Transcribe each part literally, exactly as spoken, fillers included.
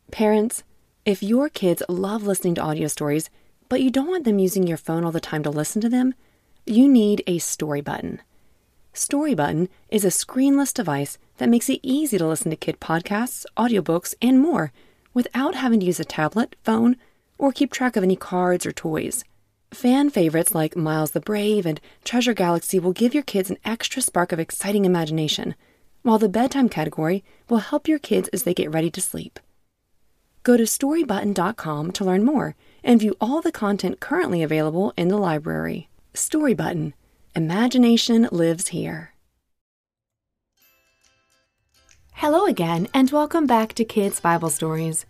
Parents, if your kids love listening to audio stories, but you don't want them using your phone all the time to listen to them, you need a Story Button. Story Button is a screenless device that makes it easy to listen to kid podcasts, audiobooks, and more without having to use a tablet, phone, or keep track of any cards or toys. Fan favorites like Miles the Brave and Treasure Galaxy will give your kids an extra spark of exciting imagination, while the bedtime category will help your kids as they get ready to sleep. Go to story button dot com to learn more and view all the content currently available in the library. Story Button. Imagination lives here. Hello again, and welcome back to Kids Bible Stories.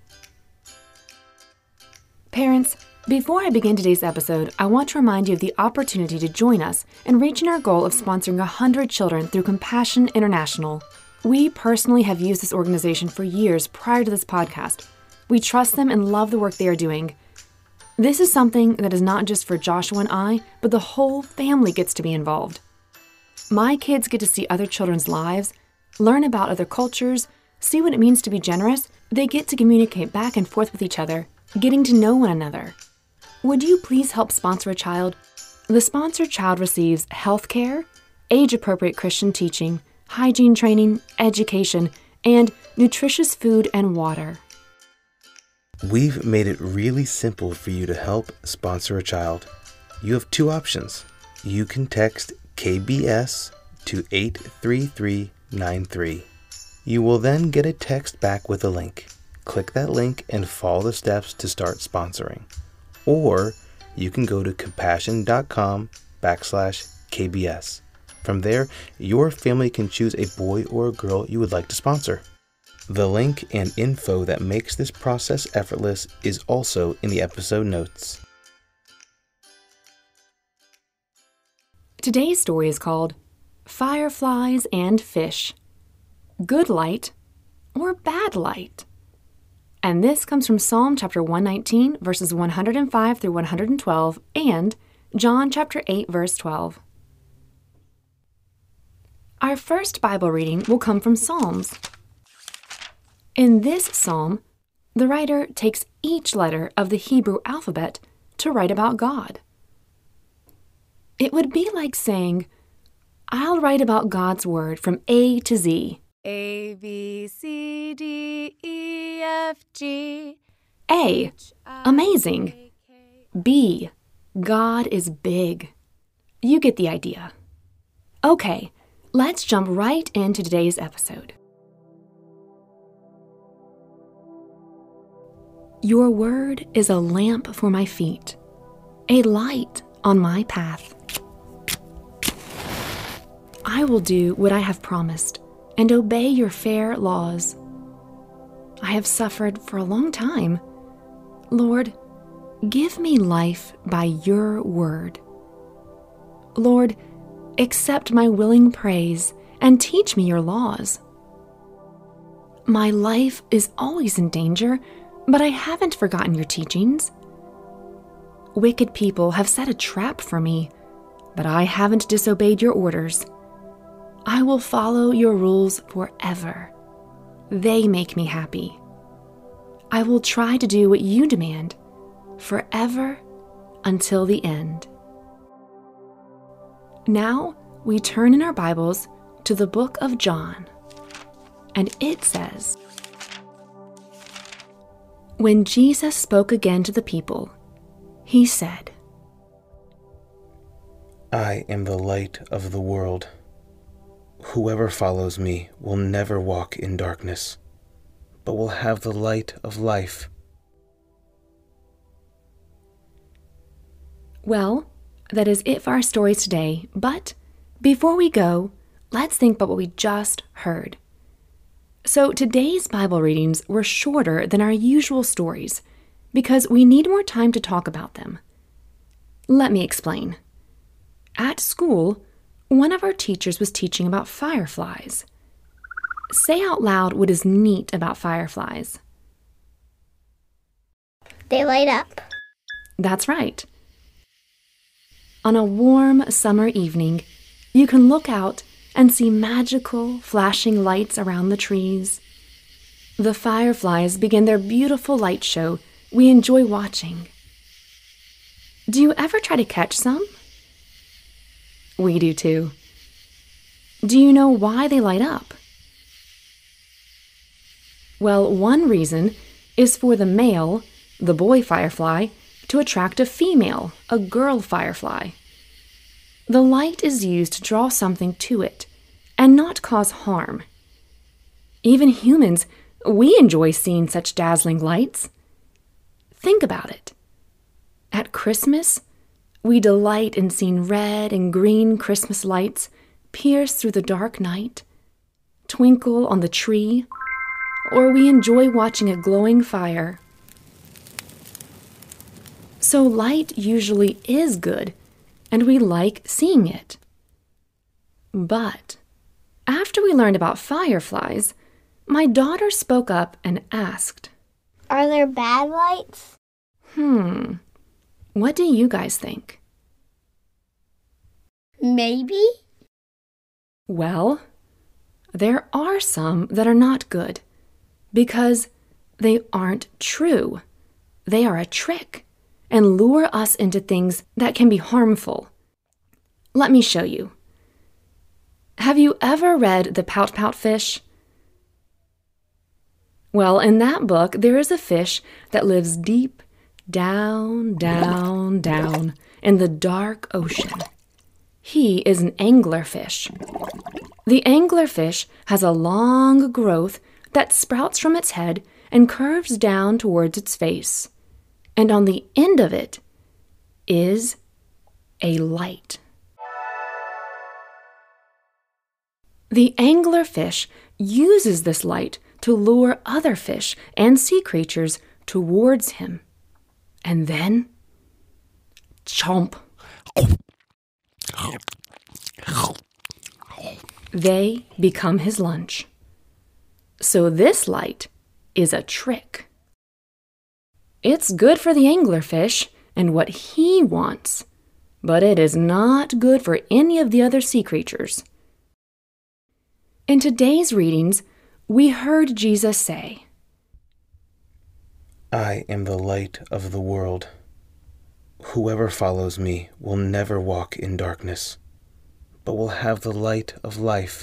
Parents, before I begin today's episode, I want to remind you of the opportunity to join us in reaching our goal of sponsoring one hundred children through Compassion International. We personally have used this organization for years prior to this podcast. We trust them and love the work they are doing. This is something that is not just for Joshua and I, but the whole family gets to be involved. My kids get to see other children's lives, learn about other cultures, see what it means to be generous. They get to communicate back and forth with each other, getting to know one another. Would you please help sponsor a child? The sponsored child receives health care, age-appropriate Christian teaching, hygiene training, education, and nutritious food and water. We've made it really simple for you to help sponsor a child. You have two options. You can text K B S to eight three three nine three. You will then get a text back with a link. Click that link and follow the steps to start sponsoring. Or you can go to compassion.com backslash KBS. From there, your family can choose a boy or a girl you would like to sponsor. The link and info that makes this process effortless is also in the episode notes. Today's story is called Fireflies and Fish. Good light or bad light? And this comes from Psalm chapter one nineteen, verses one hundred five through one hundred twelve, and John chapter eight, verse twelve. Our first Bible reading will come from Psalms. In this psalm, the writer takes each letter of the Hebrew alphabet to write about God. It would be like saying, I'll write about God's word from A to Z. A, B, C, D, E, F, G. A, amazing. B, God is big. You get the idea. Okay, let's jump right into today's episode. Your word is a lamp for my feet, a light on my path. I will do what I have promised and obey your fair laws. I have suffered for a long time. Lord, give me life by your word. Lord, accept my willing praise and teach me your laws. My life is always in danger, but I haven't forgotten your teachings. Wicked people have set a trap for me, but I haven't disobeyed your orders. I will follow your rules forever. They make me happy. I will try to do what you demand, forever until the end. Now we turn in our Bibles to the book of John, and it says, When Jesus spoke again to the people, he said, I am the light of the world. Whoever follows me will never walk in darkness, but will have the light of life. Well, that is it for our stories today, but before we go, let's think about what we just heard. So today's Bible readings were shorter than our usual stories because we need more time to talk about them. Let me explain. At school, one of our teachers was teaching about fireflies. Say out loud what is neat about fireflies. They light up. That's right. On a warm summer evening, you can look out and see magical, flashing lights around the trees. The fireflies begin their beautiful light show we enjoy watching. Do you ever try to catch some? We do too. Do you know why they light up? Well, one reason is for the male, the boy firefly, to attract a female, a girl firefly. The light is used to draw something to it and not cause harm. Even humans, we enjoy seeing such dazzling lights. Think about it. At Christmas, we delight in seeing red and green Christmas lights pierce through the dark night, twinkle on the tree, or we enjoy watching a glowing fire. So light usually is good, and we like seeing it. But after we learned about fireflies, my daughter spoke up and asked, "Are there bad lights?" Hmm, what do you guys think? Maybe. Well, there are some that are not good because they aren't true. They are a trick and lure us into things that can be harmful. Let me show you. Have you ever read The Pout Pout Fish? Well, in that book, there is a fish that lives deep down, down, down in the dark ocean. He is an anglerfish. The anglerfish has a long growth that sprouts from its head and curves down towards its face. And on the end of it is a light. The anglerfish uses this light to lure other fish and sea creatures towards him. And then, chomp. They become his lunch. So this light is a trick. It's good for the anglerfish and what he wants, but it is not good for any of the other sea creatures. In today's readings, we heard Jesus say, I am the light of the world. Whoever follows me will never walk in darkness, but will have the light of life.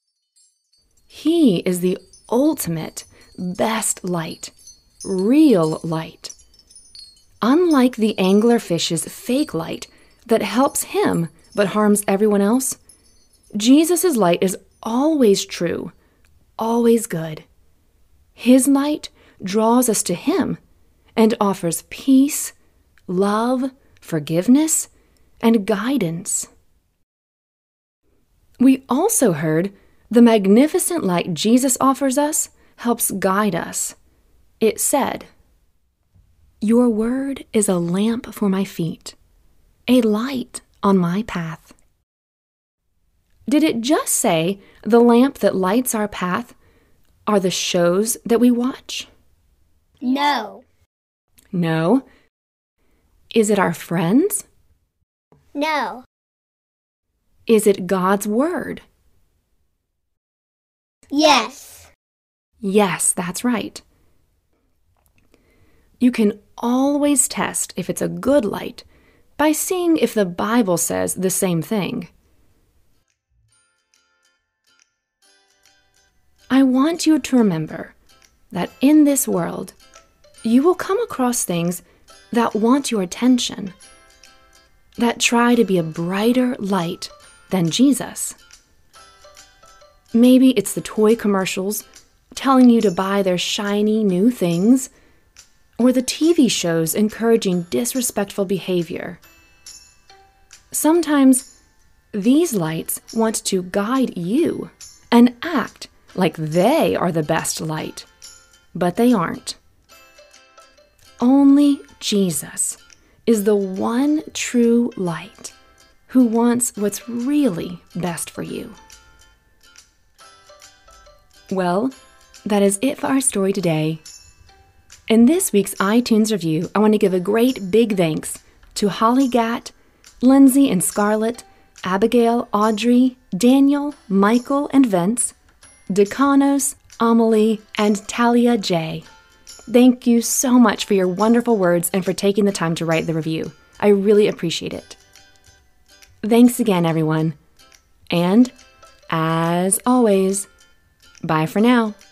He is the ultimate, best light, real light. Unlike the anglerfish's fake light that helps him but harms everyone else, Jesus' light is always true, always good. His light draws us to him and offers peace, love, forgiveness, and guidance. We also heard the magnificent light Jesus offers us helps guide us. It said, Your word is a lamp for my feet, a light on my path. Did it just say the lamp that lights our path are the shows that we watch? No. No. Is it our friends? No. Is it God's word? Yes. Yes, that's right. You can always test if it's a good light by seeing if the Bible says the same thing. I want you to remember that in this world, you will come across things that want your attention, that try to be a brighter light than Jesus. Maybe it's the toy commercials telling you to buy their shiny new things, or the T V shows encouraging disrespectful behavior. Sometimes these lights want to guide you and act like they are the best light, but they aren't. Only Jesus is the one true light who wants what's really best for you. Well, that is it for our story today. In this week's iTunes review, I want to give a great big thanks to Holly Gatt, Lindsay and Scarlett, Abigail, Audrey, Daniel, Michael and Vince, Decanos, Amelie, and Talia J. Thank you so much for your wonderful words and for taking the time to write the review. I really appreciate it. Thanks again, everyone. And, as always, bye for now.